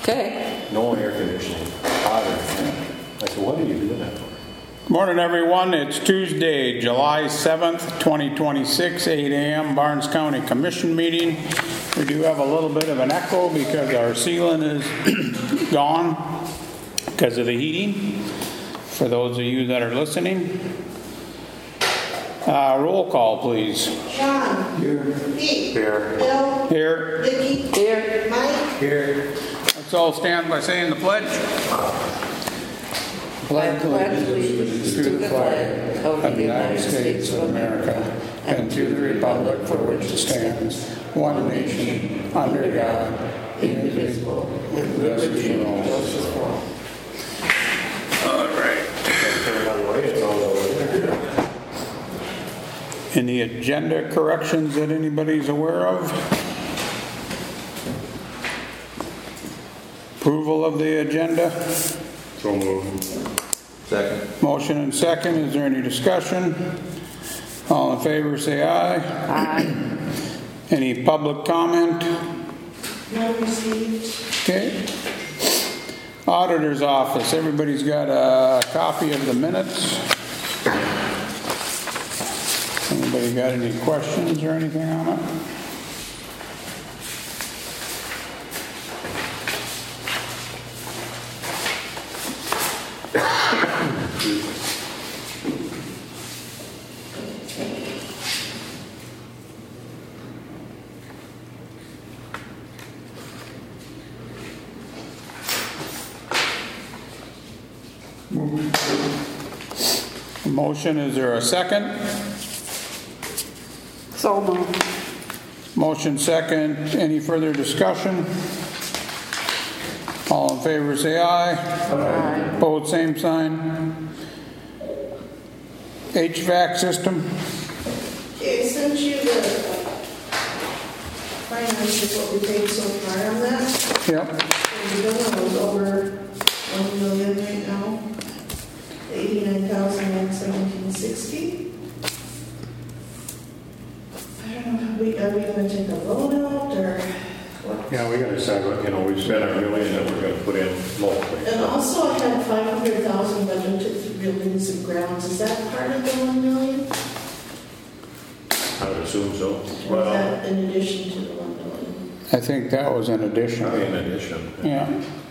Okay. No air conditioning. Hot or fan. I said, what are you doing that for? Good morning, everyone. It's Tuesday, July 7th, 2026, 8 a.m. Barnes County Commission meeting. We do have a little bit of an echo because our ceiling is gone because of the heating. For those of you that are listening, roll call, please. Sean. Here. Pete. Here. Bill. Here. Vicki. Here. Mike. Here. Let's all stand by saying the pledge. I pledge allegiance to the flag of the United States of America and to the republic for which it stands, one nation, under God, indivisible, with liberty and justice for all. All right. Any agenda corrections that anybody's aware of? Approval of the agenda? So moved. Second. Motion and second. Is there any discussion? All in favor say aye. Aye. Any public comment? None received. Okay. Auditor's office. Everybody's got a copy of the minutes. Anybody got any questions or anything on it? Motion, is there a second? So moved. Motion second. Any further discussion? All in favor say aye. Aye. Opposed, same sign. HVAC system. Okay, since you the finances, what we paid so far on that, Yep. the bill was over 1 million right now. 89,117.60. I don't know, are we going to take a loan out or what? Yeah, we gotta decide what, we spent our million that we're gonna put in locally. And also I had 500,000 budgeted for buildings and grounds. Is that part of the 1 million? I would assume so. Or is Well, that in addition to the 1 million? I think that was an addition. in addition. Yeah.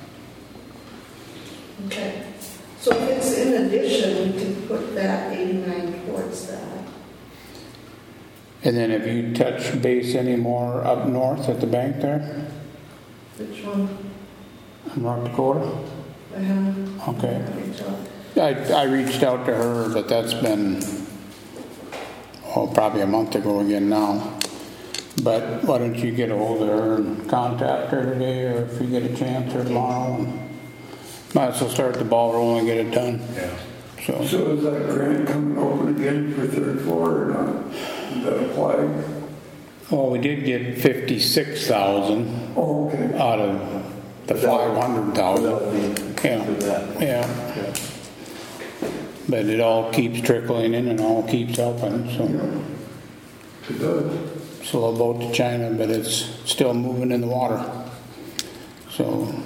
Okay. So if it's in addition, we can put that 89 towards that. And then have you touched base any more up north at the bank there? Which one? In North Dakota? I have. Okay. I reached out to her, but that's been, probably a month ago again now. But why don't you get a hold of her and contact her today, or if you get a chance, or tomorrow, and might as well start the ball rolling and get it done. Yeah. So So is that grant coming open again for third floor or not? The flag? well, we did get 56,000 Oh, okay. out of the 500,000. Yeah. But it all keeps trickling in and all keeps helping. So It does. it's a little boat to China, but it's still moving in the water. So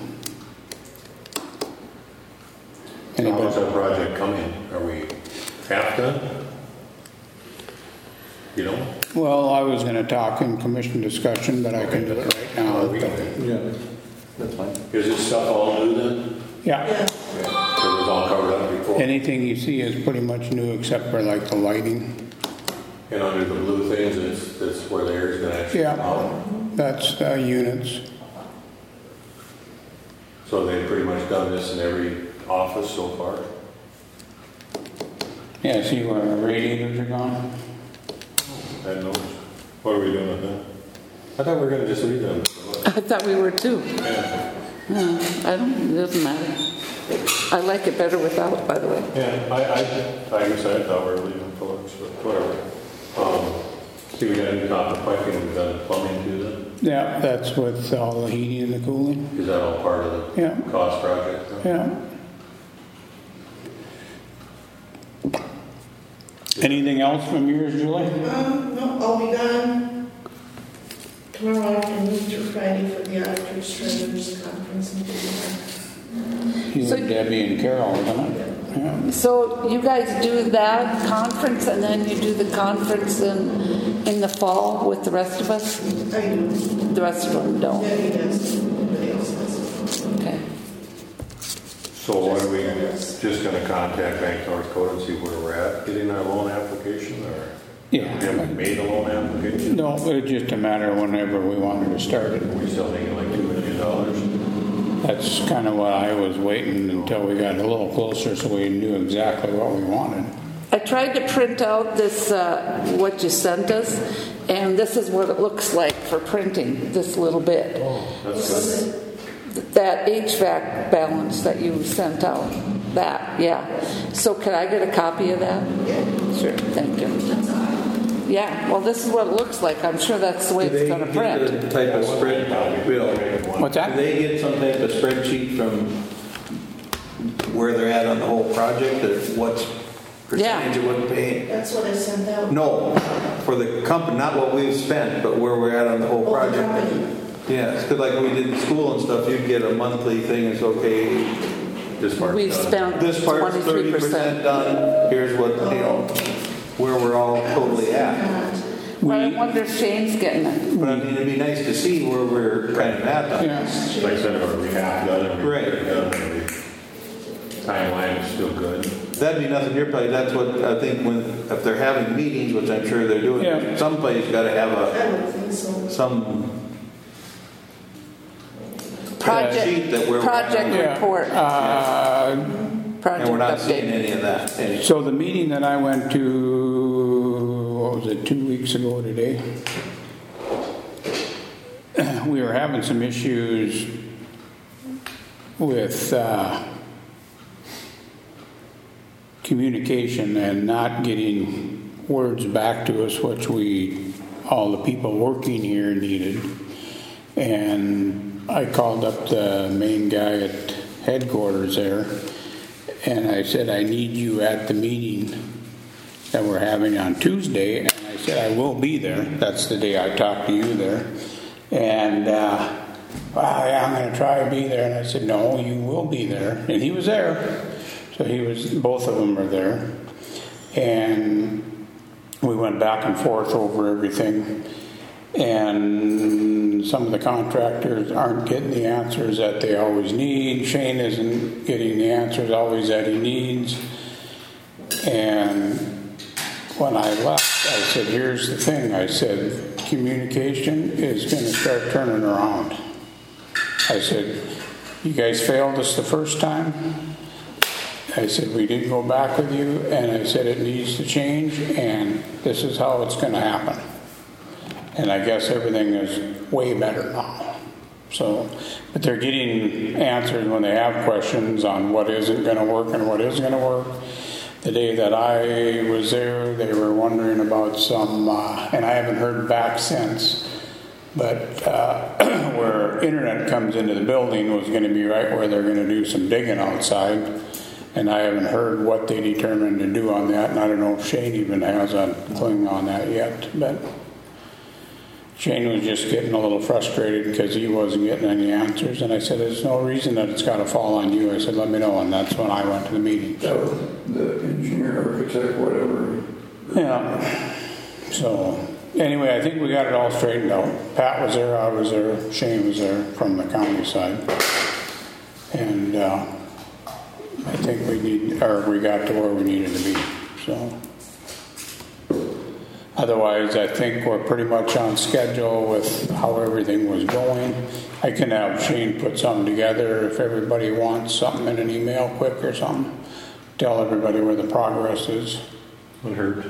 How's that project coming? Are we half done? You know? well, I was going to talk in commission discussion, but I can do it right now. Yeah, that's fine. Is this stuff all new then? Yeah. Yeah. Yeah. It was all covered up before? Anything you see is pretty much new except for like the lighting. And under the blue things, that's where the air is gonna actually come Yeah. out? That's units. So they've pretty much done this in every office so far? Yeah, see where the radiators are gone? I know. What are we doing with that? I thought we were gonna just leave them. I thought we were too. Yeah. I don't, it doesn't matter. I like it better without, by the way. Yeah, I guess I thought we were leaving Phillips, but whatever. See, we got new copper piping, we've done plumbing too then? Yeah, that's with all the heating and the cooling. Is that all part of the Yeah. cost project? Though? Yeah. Anything else from yours, Julie? No, I'll be gone tomorrow afternoon through Friday for the auditors' treasurers conference in You and Debbie and Carol, isn't it? Yeah. So you guys do that conference and then you do the conference in the fall with the rest of us? I do. The rest of them don't. Yeah, he does. Nobody else does. Okay. So what are we just going to contact Bank North Dakota and see where we're at getting our loan application, or Yeah. we haven't made a loan application? No, it's just a matter of whenever we wanted to start it. We're still thinking like $2 million. That's kind of what I was waiting until we got a little closer so we knew exactly what we wanted. I tried to print out this, what you sent us, and this is what it looks like for printing, this little bit. That's good. That HVAC balance that you sent out, that, yeah. So can I get a copy of that? Sure, thank you. Yeah, well, this is what it looks like. I'm sure that's the way it's going to print. Do they get a type of spread? What's that? Do they get some type of spreadsheet from where they're at on the whole project, or what's percentage of what paid? That's what I sent out. No, for the company, not what we've spent, but where we're at on the whole Oh, the project. company. Yeah, it's good, like we did in school and stuff, you'd get a monthly thing, it's okay, This part's We done. spent this part's 30% 23%. done, here's what, where we're all totally at. But I wonder if Shane's getting it. But I mean, it'd be nice to see where we're kind of at on Yeah. this. Like I said, are we half done? Are we Right. done? Timeline is still good. That'd be nothing, your place, that's what I think if they're having meetings, which I'm sure they're doing, Yeah. someplace gotta have I don't think so. some Project, sheet that we're. project Yeah. report, And project we're not seeing update. any of that. So the meeting that I went to, what was it, 2 weeks ago today? We were having some issues with communication and not getting words back to us, which all the people working here needed. And I called up the main guy at headquarters there, and I said, I need you at the meeting that we're having on Tuesday. And I said, I will be there. That's the day I talked to you there. And, yeah, I'm going to try to be there. And I said, no, you will be there. And he was there. So both of them were there. And we went back and forth over everything. And some of the contractors aren't getting the answers that they always need. Shane isn't getting the answers always that he needs. And when I left, I said, here's the thing. I said, communication is going to start turning around. I said, you guys failed us the first time. I said, we did go back with you. And I said, it needs to change. And this is how it's going to happen. And I guess everything is way better now. So, but they're getting answers when they have questions on what isn't going to work and what is going to work. The day that I was there, they were wondering about some, and I haven't heard back since, but where internet comes into the building was going to be right where they're going to do some digging outside. And I haven't heard what they determined to do on that. And I don't know if Shane even has a thing on that yet, but Shane was just getting a little frustrated because he wasn't getting any answers. And I said, there's no reason that it's got to fall on you. I said, let me know. And that's when I went to the meeting. That was the engineer, architect, whatever. Yeah. So anyway, I think we got it all straightened out. Pat was there, I was there, Shane was there from the county side. And I think we got to where we needed to be. So otherwise, I think we're pretty much on schedule with how everything was going. I can have Shane put something together if everybody wants something in an email quick or something. Tell everybody where the progress is. Unheard.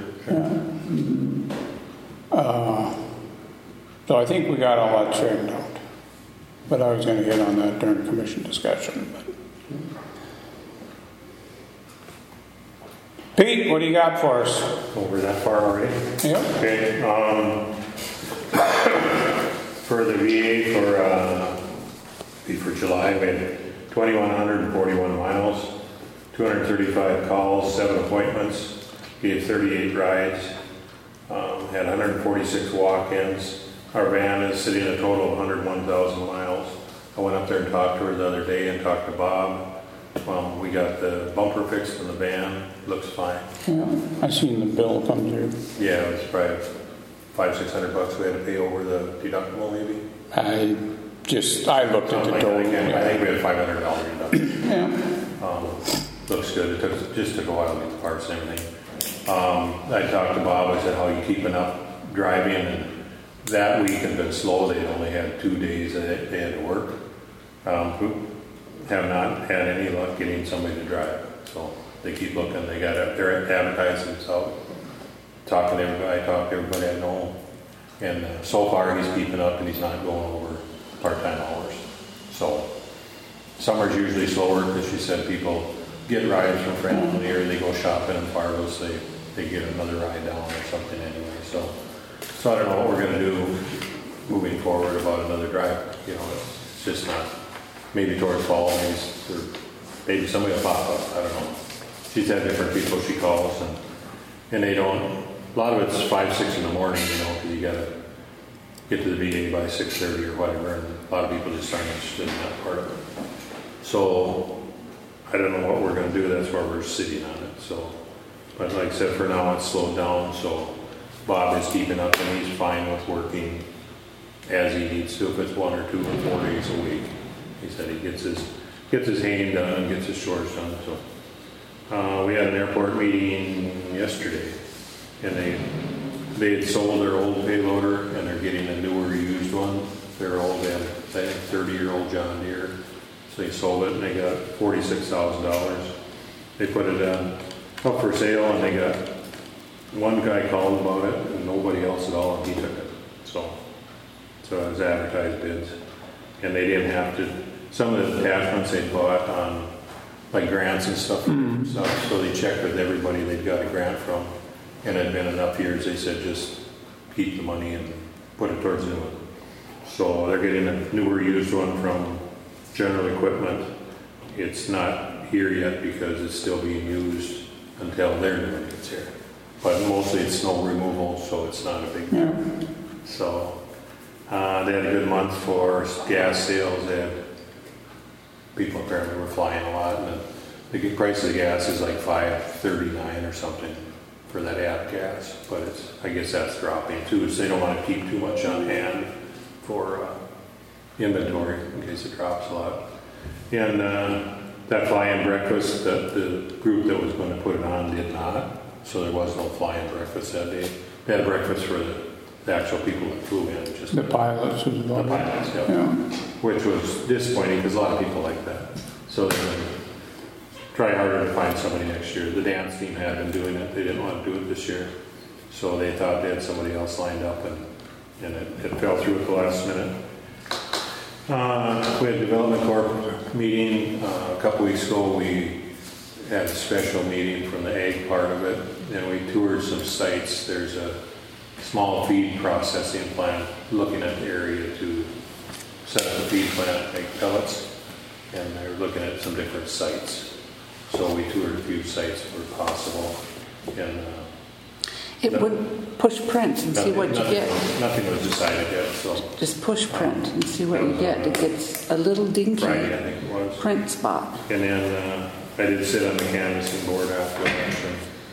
So I think we got all that straightened out. But I was going to hit on that during commission discussion. But. Pete, what do you got for us? Over that far already? Yep. Okay. For the VA for July, we had 2,141 miles, 235 calls, 7 appointments, gave 38 rides, had 146 walk-ins. Our van is sitting a total of 101,000 miles. I went up there and talked to her the other day and talked to Bob. We got the bumper fixed in the van, looks fine. Yeah, I seen the bill come through. Yeah, it was probably $500-600 we had to pay over the deductible maybe. I looked at the I total. think we had $500 deductible. Yeah. Looks good. It just took a while to get the parts and everything. I talked to Bob. I said, how you keeping up driving? And that week had been slow. They only had 2 days that they had to work. Who have not had any luck getting somebody to drive. So they keep looking. They're advertising themselves. Talking to everybody. I talked to everybody I know. And so far he's keeping up and he's not going over part-time hours. So summer's usually slower because she said people get rides from friendly or they go shopping in Fargo, so they get another ride down or something anyway. So I don't know what we're going to do moving forward about another drive. You know, it's just not, maybe towards fall, maybe somebody will pop up. I don't know. She's had different people she calls and they don't, a lot of it's 5, 6 in the morning, you know, because you got to get to the VA by 6:30 or whatever, and a lot of people just aren't interested in that part of it. So I don't know what we're going to do. That's where we're sitting on it. So, but like I said, for now it's slowed down. So Bob is keeping up, and he's fine with working as he needs to. If it's 1 or 2 or 4 days a week, he said he gets his haying done and gets his chores done. So we had an airport meeting yesterday, and they had sold their old payloader, and they're getting a newer used one. They're old. They had a 30-year-old John Deere. So they sold it and they got $46,000. They put it up for sale and they got, one guy called about it and nobody else at all, and he took it. So it was advertised bids. And they didn't have to, some of the attachments they bought on like grants and stuff, so they checked with everybody they'd got a grant from, and it had been enough years, they said just keep the money and put it towards the new one. So they're getting a newer used one from General Equipment. It's not here yet because it's still being used until their new one gets here. But mostly it's snow removal, so it's not a big deal. Yeah. So they had a good month for gas sales. They had people apparently were flying a lot, and the price of the gas is like $5.39 or something for that app gas. But I guess that's dropping too, so they don't want to keep too much on hand for inventory in case it drops a lot. And that fly-in breakfast, the group that was going to put it on did not, so there was no fly-in breakfast that day. They had breakfast for the actual people that flew in. Just The pilots was the about it. pilots, Yeah. Which was disappointing because a lot of people like that. So they're going to try harder to find somebody next year. The dance team had been doing it. They didn't want to do it this year. So they thought they had somebody else lined up, and it fell through at the last minute. We had a development corp meeting a couple weeks ago. We had a special meeting from the ag part of it, and we toured some sites. There's a small feed processing plant looking at the area to set up a feed plant, make pellets, and they're looking at some different sites. So we toured a few sites where possible, and It would push print and see what you get. Nothing was decided yet, so Just push print and see what you get. It gets a little dinky Friday I think it was. print spot. And then I did sit on the canvassing board after election.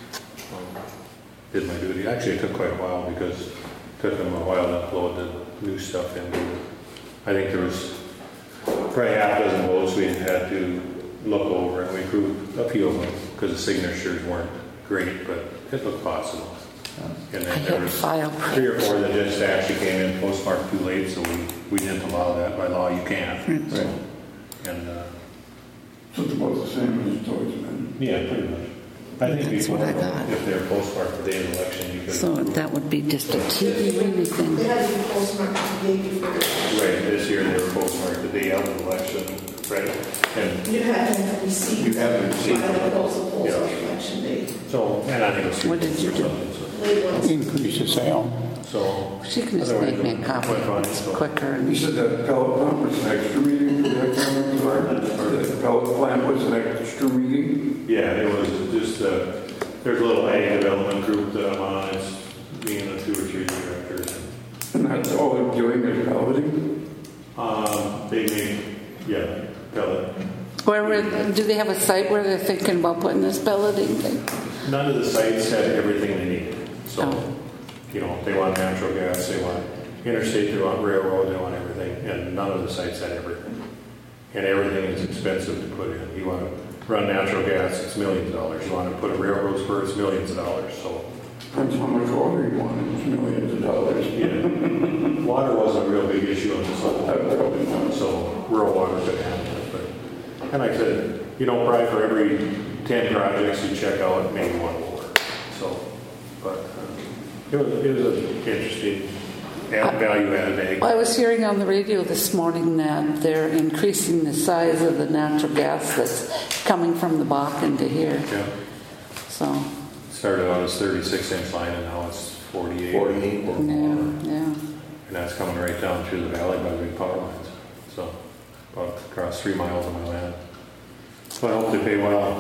Did my duty. Actually, it took quite a while because it took them a while to upload the new stuff into it. I think there was probably half a dozen votes we had to look over, and we approved a few of them because the signatures weren't great, but it looked possible. And then there was File 3 or 4 that just actually came in postmarked too late, so we didn't allow that. By law, you can't. So, and So it's about the same as it's always been. yeah, pretty much. I think That's before, what I got. if they're postmarked the day of the election, you could. So that would be just a teeny weeny They thing. had to be postmarked the day before. Right, this year they were postmarked the day of the election, right? And You had to have a receipt. You have a receipt. I had those of polls Yeah. on election day. so, and I think it was. What did you do? Late ones. Increase the sale. So. She can just otherwise make me a it copy. went fine, It's so. quicker You and said that pellet plant was an extra meeting for the economic department? Or that pellet plant was an extra meeting? Yeah, it was just, there's a little ag development group that I'm on, it's being the 2 or 3 directors. And that's all they're doing is pelleting? They make, yeah, pellet. Do they have a site where they're thinking about putting this pelleting thing? None of the sites had everything they need. So, Oh. they want natural gas, they want interstate, they want railroad, they want everything. And none of the sites had everything. And everything is expensive to put in. You want to run natural gas, it's millions of dollars. You want to put a railroad spur, it's millions of dollars. So, Depends how much water you want, it's millions of dollars. yeah. Water wasn't a real big issue on this whole. Probably not. So rural water could handle it. But, and like I said, probably for every 10 projects you check out, maybe one will work. So, but it was an interesting value-added ag. I was hearing on the radio this morning that they're increasing the size of the natural gas that's coming from the Bakken to here. Yeah. So, Started out as 36-inch line and now it's 48. 48. Or more. yeah. And that's coming right down through the valley by the big power lines. So, about across 3 miles of my land. So I hope they pay well.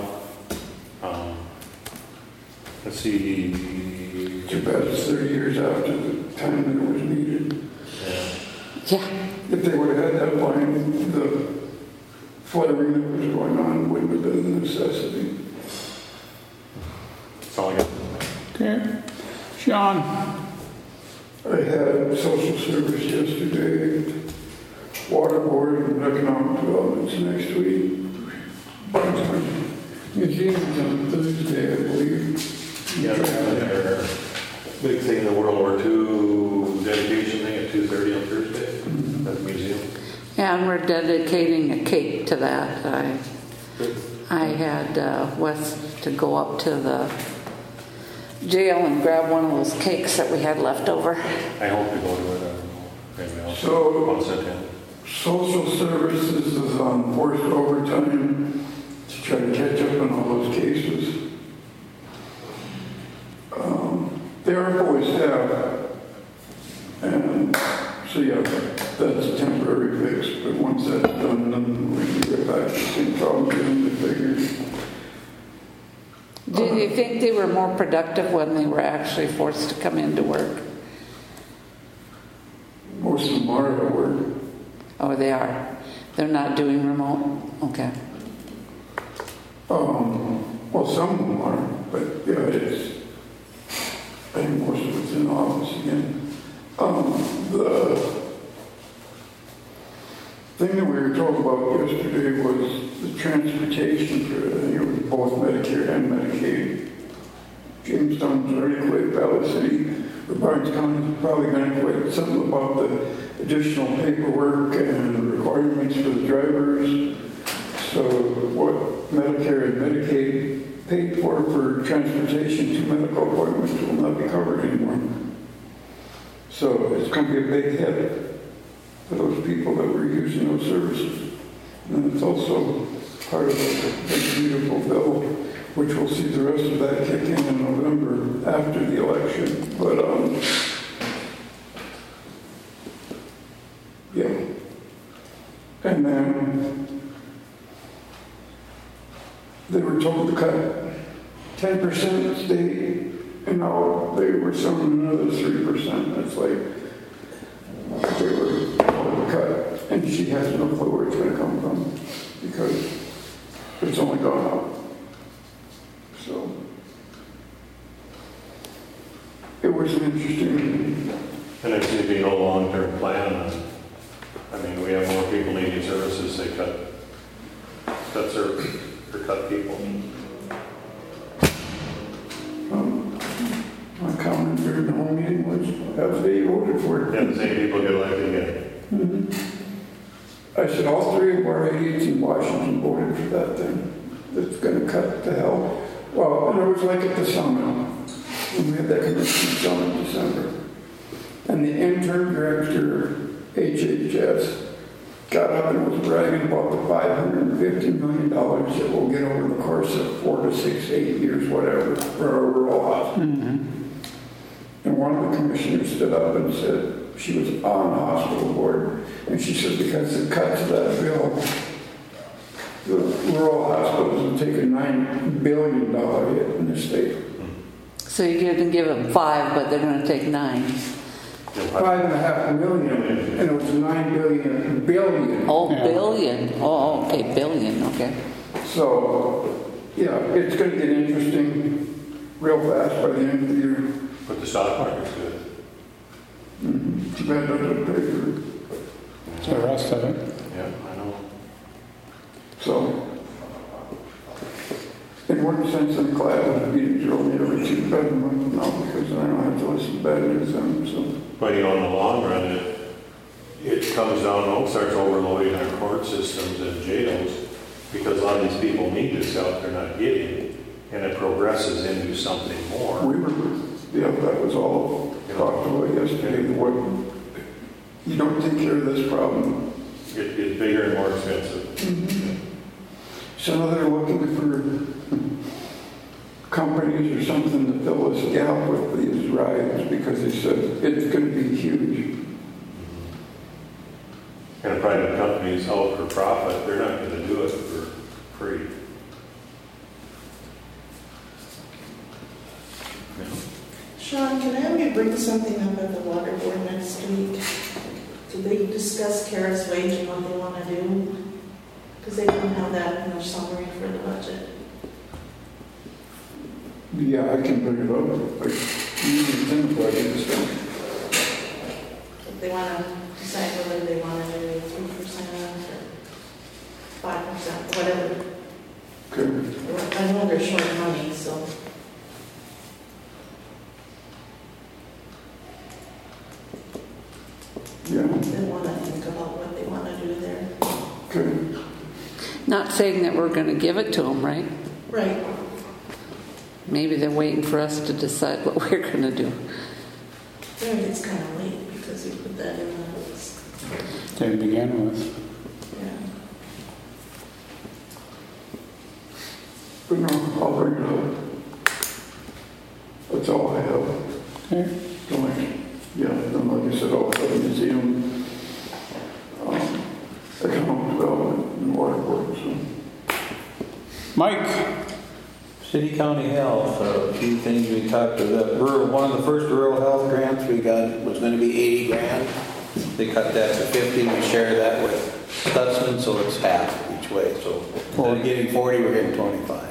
Let's see. Too bad it's 30 years after the time that it was needed. Yeah. If they would have had that line, the flaring that was going on wouldn't have been a necessity. That's all I got. Okay. Sean? I had social service yesterday, water board and economic developments next week. Museums on Thursday, I believe. Yeah, their big thing, the World War II dedication thing at 2:30 on Thursday at the museum. Yeah, and we're dedicating a cake to that. I had Wes to go up to the jail and grab one of those cakes that we had left over. I hope to go to it. I don't know. Maybe I'll So- sit in. Social services is on forced overtime to try to catch up on all those cases. They are fully staffed, and so yeah, that's a temporary fix. But once that's done, then we can get back to the same problem getting the figures. Do you think they were more productive when they were actually forced to come into work? Most of them are at work. Oh, they are. They're not doing remote? Okay. Well, some of them are, but yeah, I think most of it's in office again. The thing that we were talking about yesterday was the transportation for, I think it was both Medicare and Medicaid. Jamestown's already quit, Valley City, or Barnes County's probably going to quit. Something about the additional paperwork and requirements for the drivers. So what Medicare and Medicaid paid for transportation to medical appointments will not be covered anymore. So it's going to be a big hit for those people that were using those services. And it's also part of the big beautiful bill, which we'll see the rest of that kick in November after the election. But yeah. And then they were told to cut 10% of the state, and now they were selling another 3%. That's like they were told to cut, and she has no clue where it's going to come from because it's only gone up. So it was an interesting. And there seems to be no long-term plan. I mean, we have more people needing services, they cut service or cut people. My comment during the whole meeting was, have they voted for it? Yeah, the same people get elected again. I said, all three of our idiots in Washington voted for that thing. That's going to cut to hell. Well, and it was like at the summit. When we had that commission summit in December. And the interim director, HHS, got up and was bragging about the $550 million that we'll get over the course of 4 to 6, 8 years, whatever, for our rural hospital. And one of the commissioners stood up and said, she was on the hospital board, and she said because the cuts of that bill, the rural hospitals will take a $9 billion hit in the state. So you're going to give them 5, but they're going to take 9. 5.5 million, and it was 9 billion. Oh, Yeah. billion. Oh, okay, billion, okay. So, yeah, it's going to get interesting real fast by the end of the year. But the stock market's good. Too bad I don't pay for it. The rest of it. Yeah, I know. So, in one sense, I'm glad when the meetings are only every 2 months now because I don't have to listen to bad news then. So, But you know, in the long run, it comes down, starts overloading our court systems and jails because a lot of these people need this help they're not getting, and it progresses into something more. that was all talked about yesterday. What, you don't take care of this problem. It gets bigger and more expensive. So now they're looking for companies or something to fill this gap with these rides because they said it's going to be huge. And a private company is out for profit, they're not going to do it for free. Sean, can I have you bring something up at the water board next week? Did they discuss Kara's wage and what they want to do? Because they don't have that in their summary for the budget. Yeah, I can bring it up. Like, it's in the budget stuff. If they want to decide whether they want to do 3% or 5%, whatever. Okay. I know they're short money, so. Yeah. They want to think about what they want to do there. Okay. Not saying that we're going to give it to them, right? Right. Maybe they're waiting for us to decide what we're going to do. I think it's kind of late because we put that in the list. To begin with. Yeah. But no, I'll bring it up. That's all I have. Okay. Like I said, also the museum, economic development and water board. So. Mike? City County Health, a few things we talked about. One of the first rural health grants we got was going to be 80 grand. They cut that to 50. We share that with Stutzman, so it's half each way. So instead of getting 40, we're getting 25.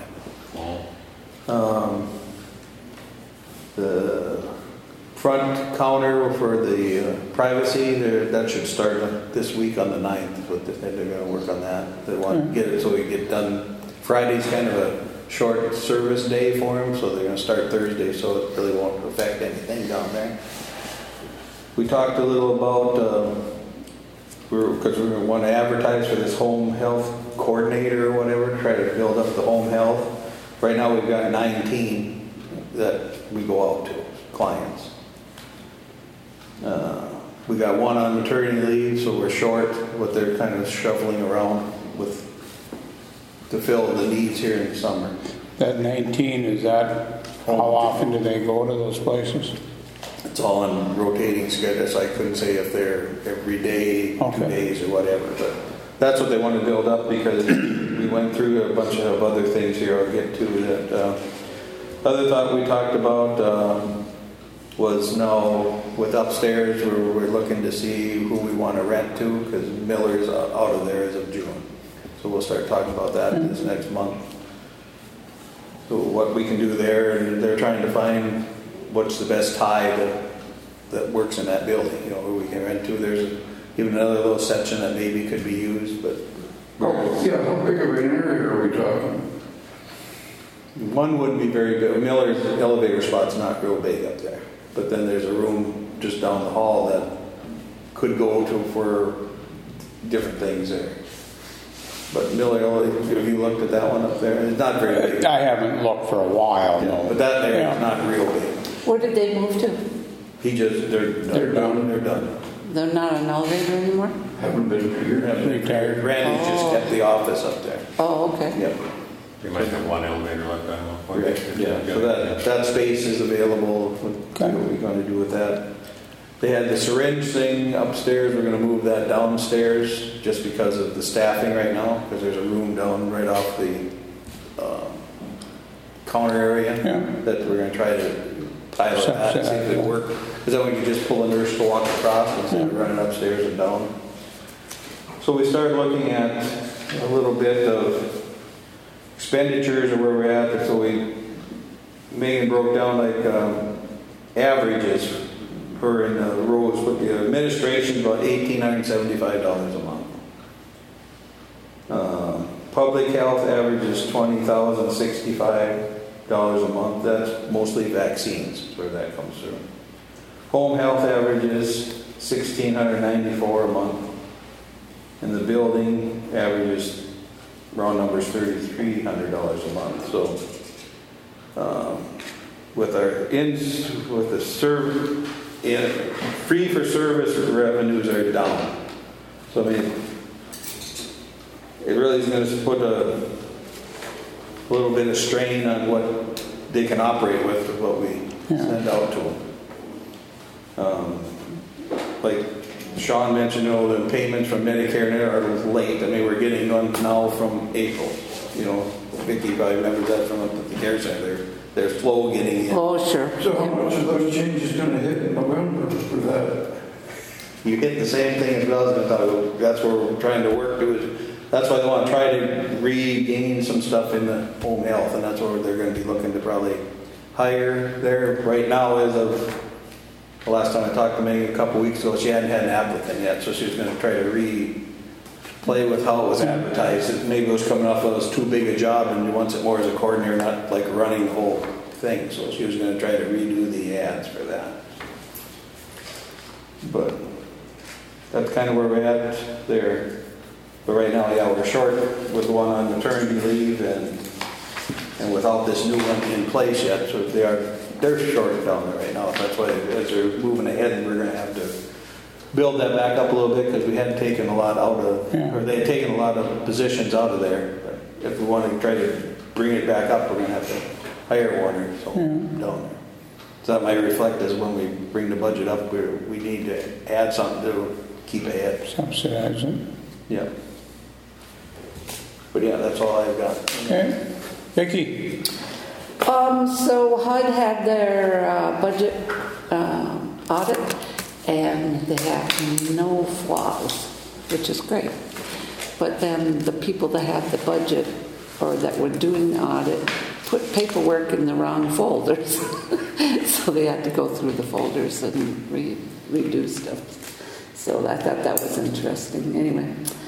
The front counter for the privacy, that should start this week on the 9th. But they're going to work on that. They want to get it so we get done. Friday's kind of a short service day for them, so they're going to start Thursday, so it really won't affect anything down there. We talked a little about, because we want to advertise for this home health coordinator or whatever, try to build up the home health. Right now we've got 19 that we go out to, clients. We got one on maternity leave, so we're short, but they're kind of shuffling around to fill the needs here in the summer. That 19, is that, how often do they go to those places? It's all on rotating schedule, so I couldn't say if they're every day, 2 days or whatever, but that's what they want to build up because we went through a bunch of other things here I'll get to that. Other thought we talked about was now with upstairs we're looking to see who we want to rent to because Miller's out of there as of June. So we'll start talking about that this next month. So what we can do there, and they're trying to find what's the best tie that works in that building, who we can rent to. There's even another little section that maybe could be used, but... Oh, yeah, how big of an area are we talking? One wouldn't be very big. Miller's elevator spot's not real big up there. But then there's a room just down the hall that could go to for different things there. But Miller, have you looked at that one up there? It's not very big. I haven't looked for a while, no. But that there is not real big. Where did they move to? They're done. They're done. They're not an elevator anymore? Haven't been for years. Retired. Randy just kept the office up there. Oh, okay. Yep. You might have one elevator like that. Yeah. So that space is available. What are we going to do with that? They had the syringe thing upstairs. We're going to move that downstairs just because of the staffing right now, because there's a room down right off the counter area that we're going to try to pilot that, see if it works. because then we could just pull a nurse to walk across instead of running upstairs and down. So we started looking at a little bit of expenditures of where we're at. So Megan broke down like averages for in the roads with the administration, about $1,875 a month. Public health averages $20,065 a month. That's mostly vaccines, where that comes through. Home health averages $1,694 a month. And the building averages, round numbers, $3,300 a month. So with our free for service revenues are down. So I mean, it really is going to put a little bit of strain on what they can operate with what we send out to them. Like Sean mentioned, the payments from Medicare are late. I mean, we're getting one now from April. Vicki probably remembers that from the care center. They're slow getting in. Oh, sure. So how much of those changes going to hit in November for that? You hit the same thing as well as that's where we're trying to work to. That's why they want to try to regain some stuff in the home health, and that's where they're going to be looking to probably hire there. Right now, as of the last time I talked to Megan a couple weeks ago, she hadn't had an applicant yet, so she was going to try to play with how it was advertised. Maybe it was coming off of it was too big a job, and he wants it more as a coordinator, not like running the whole thing. So she was going to try to redo the ads for that. But that's kind of where we're at there. But right now, we're short with the one on maternity leave and without this new one in place yet. So they're short down there right now. That's why as they're moving ahead, we're going to have to build that back up a little bit because we had taken a lot out of, or they had taken a lot of positions out of there. But if we want to try to bring it back up, we're going to have to hire one or so down there. So that might reflect as when we bring the budget up, we need to add something to keep ahead. Subsidize it. Yeah. But that's all I've got. Okay. Vicki? So HUD had their budget audit, and they have no flaws, which is great. But then the people that had the budget or that were doing the audit put paperwork in the wrong folders. So they had to go through the folders and redo stuff. So I thought that was interesting. Anyway.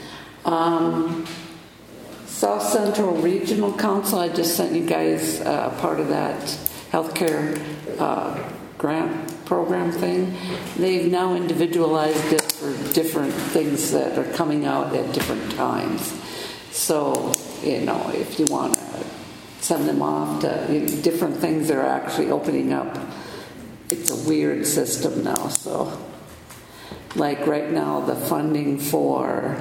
South Central Regional Council, I just sent you guys part of that healthcare grant program thing. They've now individualized it for different things that are coming out at different times. So, if you want to send them off to different things that are actually opening up, it's a weird system now. So, like right now, the funding for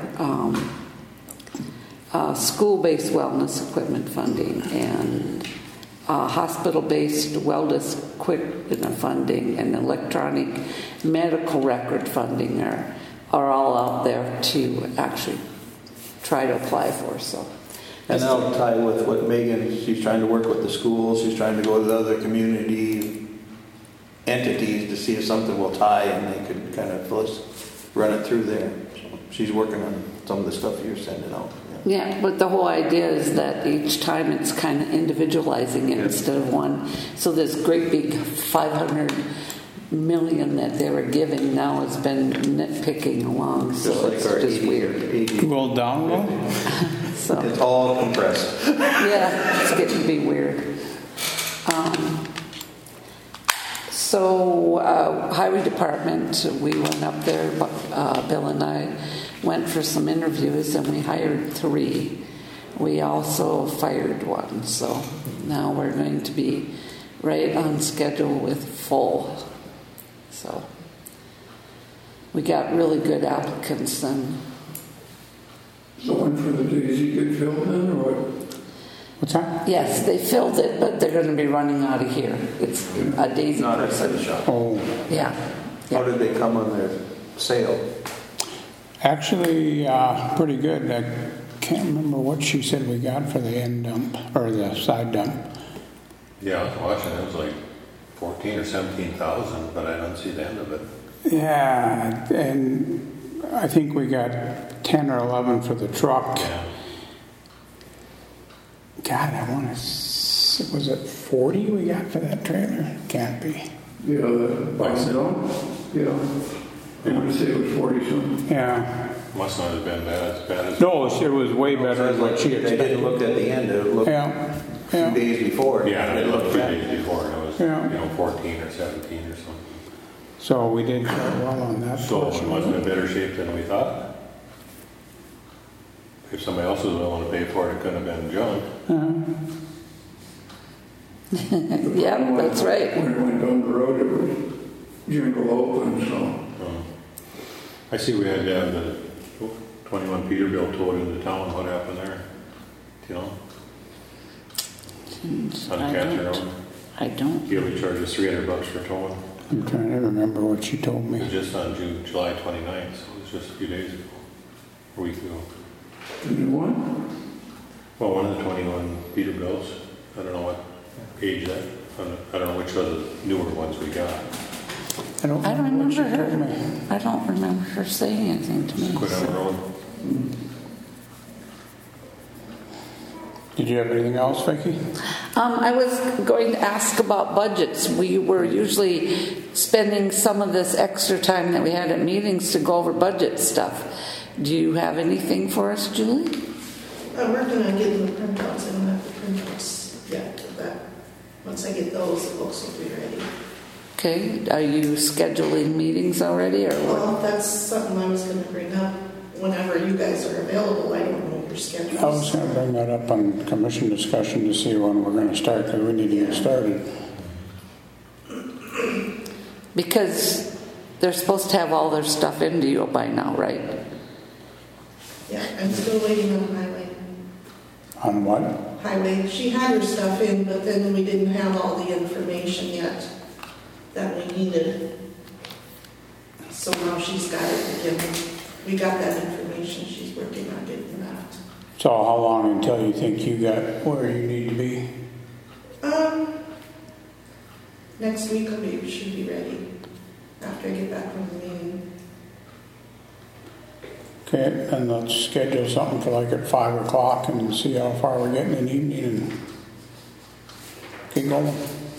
school-based wellness equipment funding and hospital-based wellness equipment funding and electronic medical record funding are all out there to actually try to apply for. So, and that'll tie with what Megan, she's trying to work with the schools, she's trying to go to the other community entities to see if something will tie and they could kind of run it through there. So she's working on some of the stuff you're sending out. Yeah, but the whole idea is that each time it's kind of individualizing it instead of one. So this great big $500 million that they were giving now has been nitpicking along. So just it's just weird. Go down low? So it's all compressed. Yeah, it's getting to be weird. So Highway Department, we went up there, Bill and I went for some interviews and we hired 3. We also fired 1. So now we're going to be right on schedule with full. So we got really good applicants then. So when for the Daisy get filled then or what? What's that? Yes, they filled it, but they're going to be running out of here. It's a Daisy Not person. a shop. Oh. Yeah. How did they come on their sale? Actually, pretty good. I can't remember what she said we got for the end dump, or the side dump. Yeah, I was watching. It was like 14 or 17,000, but I don't see the end of it. Yeah, and I think we got 10 or 11 for the truck. Yeah. God, I want to. Was it 40 we got for that trailer? Can't be. Yeah, the box down. Yeah. I want to say it was 40 something. Yeah. Must not have been as bad as. No, it was way better than what she They expected. didn't look at the end. It looked Yeah. a few days before. Yeah, it looked 3 days before, and it was, Yeah. 14 or 17 or something. So we did quite well on that. So it portion. must have been in better shape than we thought. If somebody else was willing to pay for it, it couldn't have been junk. Yeah, that's right. When it went down the road, it was jingle open, so. I see we had to have the 21 Peterbilt towed into town. What happened there? Do you know? On Catcher Road. I don't. Gilly charges $300 for towing. I'm trying to remember what she told It me. was just on July 29th, so it was just a few days ago, a week ago. The new one? Well, one of the 21 Peterbilts, I don't know what age that, I don't know which of the newer ones we got. I don't I don't remember what she remember told me. her. I don't remember her saying anything to me. Quit on the so- road. Did you have anything else, Vicki? I was going to ask about budgets. We were usually spending some of this extra time that we had at meetings to go over budget stuff. Do you have anything for us, Julie? I'm working on getting the printouts. I don't have the printouts yet, but once I get those, the books will be ready. Okay. Are you scheduling meetings already, or what? Well, that's something I was going to bring up whenever you guys are available. I don't know your schedules. I was going to bring that up on commission discussion to see when we're going to start, because we need to get started. Because they're supposed to have all their stuff into you by now, right? Yeah, I'm still waiting on Highway. On what? Highway. She had her stuff in, but then we didn't have all the information yet that we needed. So now she's got it again. We got that information. She's working on getting that. So how long until you think you got where you need to be? Next week we should be ready after I get back from the meeting. Okay, and let's schedule something for like at 5 o'clock and see how far we're getting in the evening and keep going.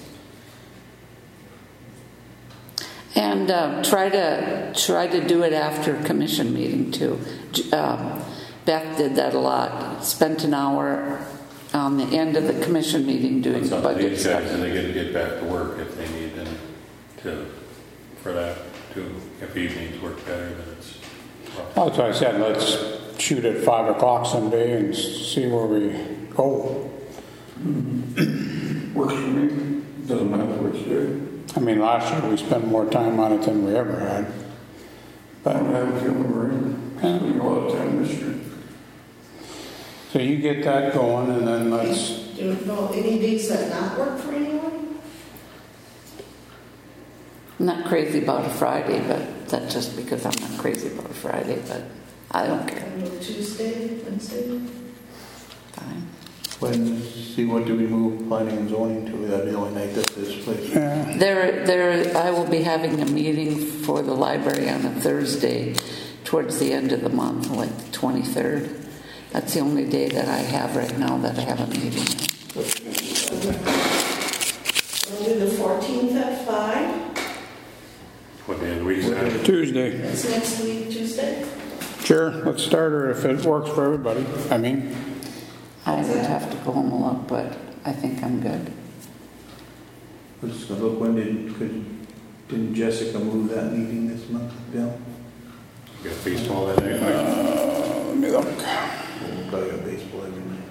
And try to do it after commission meeting too. Beth did that a lot. Spent an hour on the end of the commission meeting doing It's up to budget these stuff. guys, and they get to get back to work if they need them for that too. If evenings work better, then it's rough. Well, that's why I said let's shoot at 5 o'clock someday and see where we go. Works for me. Doesn't matter which day. I mean, last year we spent more time on it than we ever had. I But don't have a feeling we're spending a lot of time this year. so you get that going, and then let's. Do you know any days that not work for anyone? I'm not crazy about a Friday, but that's just because I'm not crazy about a Friday, but I don't care. I know Tuesday, Wednesday. Fine. See, what do we move planning and zoning to? That'd be the only night that this place. I will be having a meeting for the library on a Thursday towards the end of the month, like the 23rd. That's the only day that I have right now that I have a meeting. We'll do the 14th at 5. What day of the week is that? Tuesday. That's next week, Tuesday. Sure, let's start her if it works for everybody. I mean, I would have to go home and look, but I think I'm good. We're just gonna look, didn't Jessica move that meeting this month, Bill? You got baseball that night? let me look. We'll probably got baseball every night.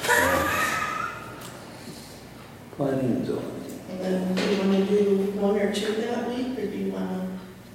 Planning and zoning. And then do you want to do 1 or 2 that week, or do you want to?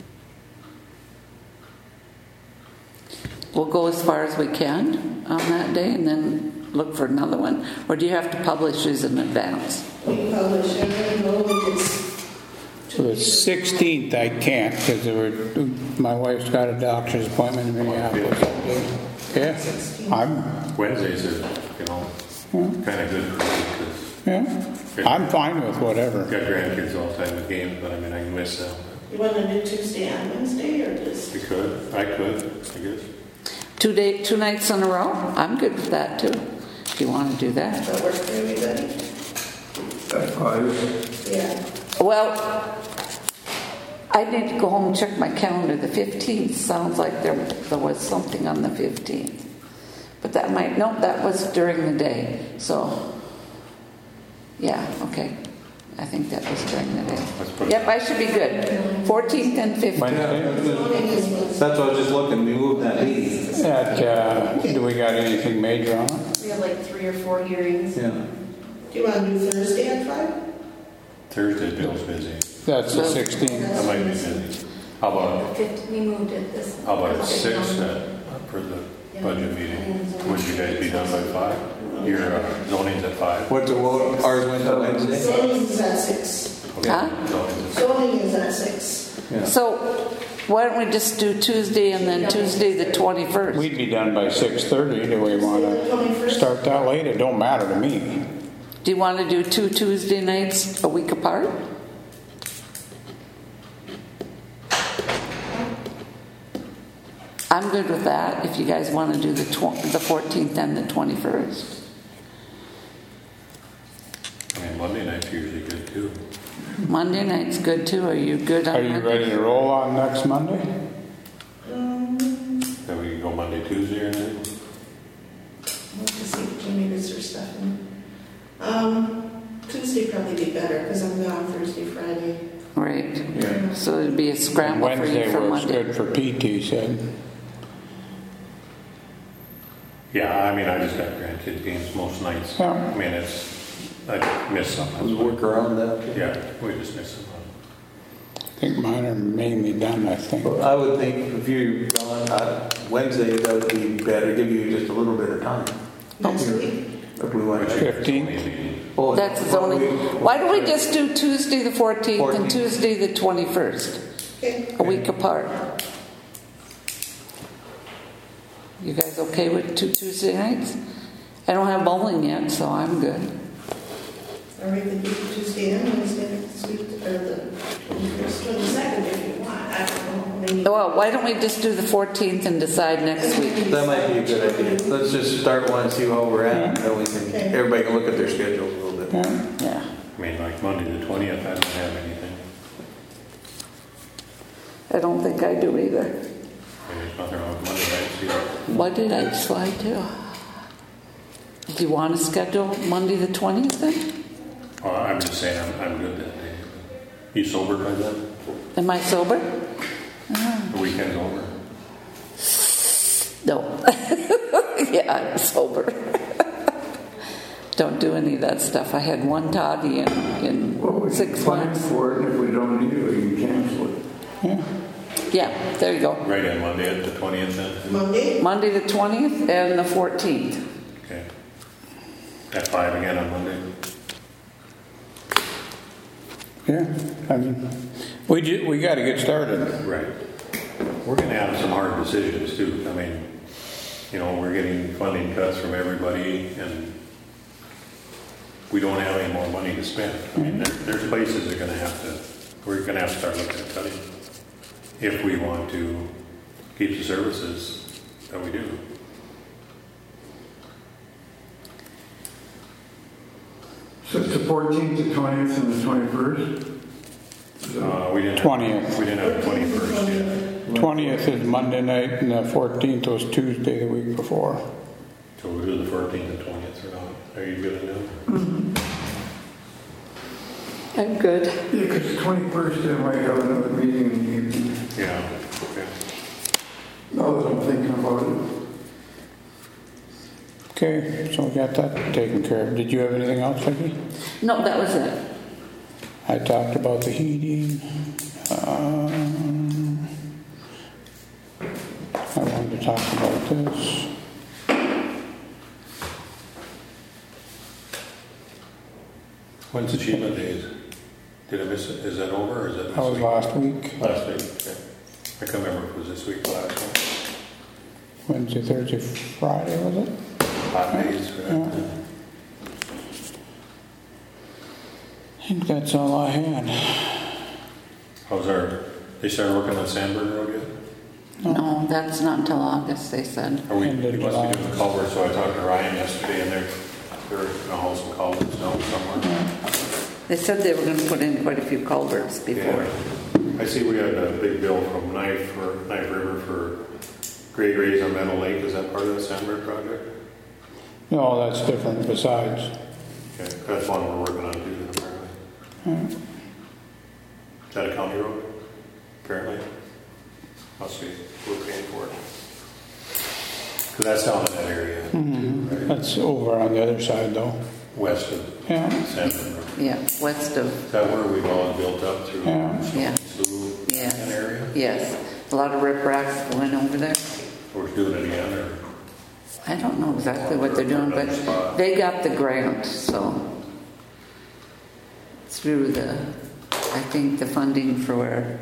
We'll go as far as we can on that day and then look for another one. Or do you have to publish these in advance? We publish every know if it's So the 16th I can't because my wife's got a doctor's appointment in Minneapolis that day. Yeah, I'm. Wednesdays are, kind of good for me because Yeah. I'm fine with whatever. Got grandkids all the time with games, but I mean, I can miss them. You want to do Tuesday and Wednesday, or just? We could, I guess. 2 nights in a row? I'm good with that too, if you want to do that. Does that work for everybody? That's 5. Yeah. Well, I need to go home and check my calendar. The 15th sounds like there was something on the 15th. But that might, no, that was during the day. So, yeah, okay. I think that was during the day. Yep, I should be good. 14th and 15th. That's what I was just looking, we moved that meeting. Do we got anything major on it? We have like 3 or 4 hearings. Yeah. Do you want to do Thursday at 5? Thursday, Bill's busy. That's the 16th. I might be busy. How about We moved it this. How about at 6 for the budget meeting? Would you guys be done by 5? Your zoning's at 5. What's ours went to Wednesday? Zoning is at 6. Huh? Zoning is at 6. Yeah. So, why don't we just do Tuesday and then Tuesday the 21st? We'd be done by 6:30. Do we want to start that late? It don't matter to me. Do you want to do 2 Tuesday nights a week apart? I'm good with that if you guys want to do the 14th and the 21st. I mean, Monday night's usually good too. Monday night's good too. Are you good on Are you ready to roll on next Monday? Then we can go Monday, Tuesday, or anything. I'll have to see if Jimmy gets her stuff in. Tuesday probably be better because I'm gone Thursday, Friday. Right. Yeah. So it'd be a scramble for you Wednesday for works Monday. good for Pete, he said. Yeah, I mean, I just got grandkid games most nights. Yeah. I mean, I miss some. We'll work around that. Yeah, we just miss some. I think mine are mainly done, I think. I would think if you're gone Wednesday, that would be better, give you just a little bit of time. Next week? If we went 15th. Oh, That's zoning. Why don't we just do Tuesday the 14th and 14th. Tuesday the 21st? Okay. A week apart. You guys okay with 2 Tuesday nights? I don't have bowling yet, so I'm good. Or we could do Tuesday and Wednesday next week, or the 22nd if you want. I don't know. Maybe. Well, why don't we just do the 14th and decide next week? That might be a good idea. Let's just start one and see how we're at, and then we can, Okay. everybody can look at their schedules a little bit. Yeah. Yeah. I mean, like Monday the 20th, I don't have anything. I don't think I do either. I mean, there's nothing wrong with Monday nights either. What did I slide to? Do you want to schedule Monday the 20th then? Well, I'm just saying I'm good that day. You sober by then? Am I sober? The weekend's over. No. Yeah, I'm sober. Don't do any of that stuff. I had one toddy in Well, we 6 can plan months. for it, and if we don't need it, we can cancel it. Yeah. Yeah, there you go. Right on Monday at the 20th then? Monday? Monday the 20th and the 14th. Okay. At 5 again on Monday? Yeah. I mean, we got to get started. Right. We're going to have some hard decisions too. I mean, you know, we're getting funding cuts from everybody and we don't have any more money to spend. I mean, there's places we're going to have to start looking at cutting if we want to keep the services that we do. So it's the 14th, the 20th, and the 21st? We didn't 20th. We didn't have the 21st yet. 20th is Monday night, and the 14th was Tuesday the week before. So we'll do the 14th and 20th or not. Are you good enough? I'm good. Yeah, because the 21st, I might have another meeting in the evening. Yeah. Okay. Now that I'm thinking about it. Okay, so we got that taken care of. Did you have anything else, Vicki? No, that was it. I talked about the heating. I wanted to talk about this. When's Achievement Days? Did I miss it? Is that over or is that this That was week? last week. Last week, okay. I can't remember if it was this week or last one. Wednesday, Thursday, Friday, was it? Hot days, right? Yeah. think that's all I had. They started working on Sandburn Road yet? No, that's not until August, they said. Are we, End of we must be July. doing the culvert, so I talked to Ryan yesterday, and they're gonna haul some culverts down somewhere. They said they were gonna put in quite a few culverts before. I see we had a big bill from Knife River for grade raise on Meadow Lake. Is that part of the Sandburn project? No, that's different besides. Okay, that's one we're working on too, then, apparently. Is that a county road? Apparently. Must be. We're paying for it. Because that's down in that area, too, right? That's over on the other side though. West of Yeah. Sandburn Road. Yeah, west of, Is that where we've all built up through yeah, Slough, yeah. that area? Yes, a lot of riprap went over there. We're doing it again, or? I don't know exactly what they're doing, but they got the grant, so through I think the funding for Was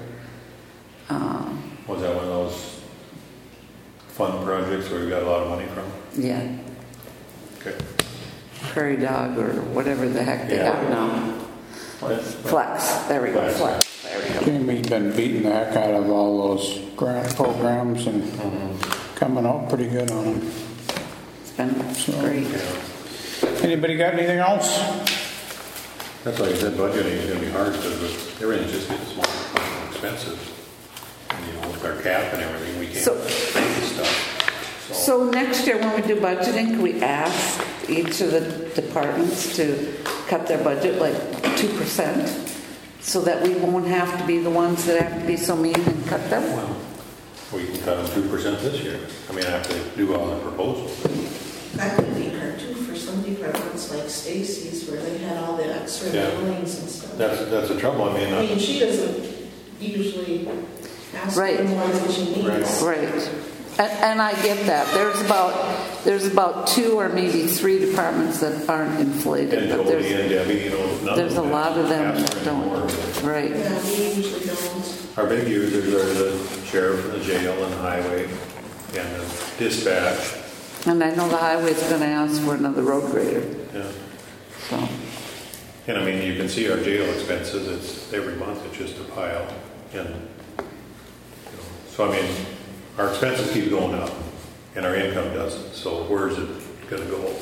that one of those fun projects where we got a lot of money from? yeah, Okay. Prairie Dog or whatever the heck they got now. Flex, there we go, Flex, there we go. Jamie's been beating the heck out of all those grant programs and coming out pretty good on them. It's been great. Anybody got anything else? That's why I said budgeting is going to be hard because everything just gets more expensive. And, with our cap and everything, we can't pay this stuff. So next year when we do budgeting, can we ask each of the departments to cut their budget like 2% so that we won't have to be the ones that have to be so mean and cut them? Well, we can cut them 2% this year. I mean, I have to do all the proposals. That could be hard too for some departments like Stacy's where they had all the extra billings and stuff. That's the trouble. I mean, she doesn't usually ask Right. for more than she needs. Right. And I get that. There's about 2 or maybe 3 departments that aren't inflated. and But Jody and Debbie, none there's of a lot of them ask that for don't. more. Right. Yeah, we usually don't. Our big users are the sheriff and the jail and the highway and the dispatch. And I know the highway's going to ask for another road grader. Yeah. So, And I mean, you can see our jail expenses. It's every month. It's just a pile. And so I mean, our expenses keep going up, and our income doesn't. So where's it going to go?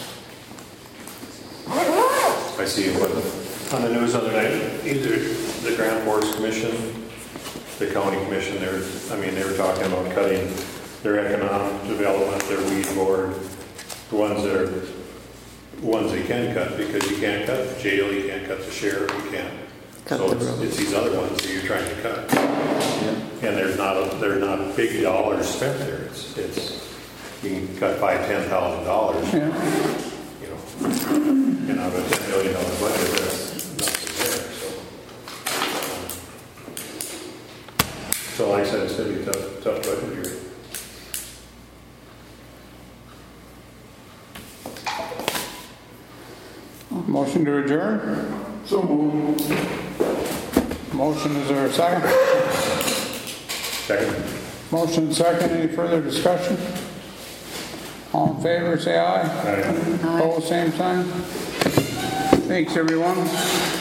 I see what on the news the other night. Either the Grand Forks Commission, the County Commission. They were talking about cutting their economic development, their weed board, the ones they can cut because you can't cut the jail, you can't cut the sheriff, you can't. Cut So the roads. it's these other ones that you're trying to cut, and there's not big dollars spent there. It's you can cut $5,000-$10,000. Yeah. And out of a $10 million budget, that's nothing there. So like I said, it's going to be a tough budget year. Motion to adjourn? So moved. Motion, is there a second? Second. Motion second, any further discussion? All in favor, say aye. Aye. Opposed, same sign. Thanks, everyone.